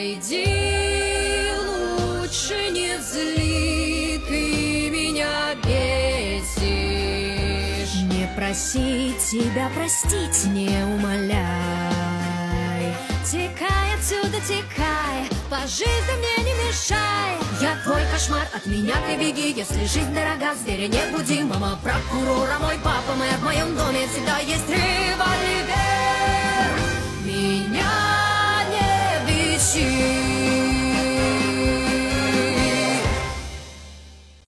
Отойди, лучше не зли, ты меня бесишь. Не проси тебя простить, не умоляй. Текай отсюда, текай, пожить ты мне не мешай. Я твой кошмар, от меня ты беги. Если жизнь дорога, зверя не буди. Мама прокурора, мой папа, мэр, в моем доме всегда есть риск.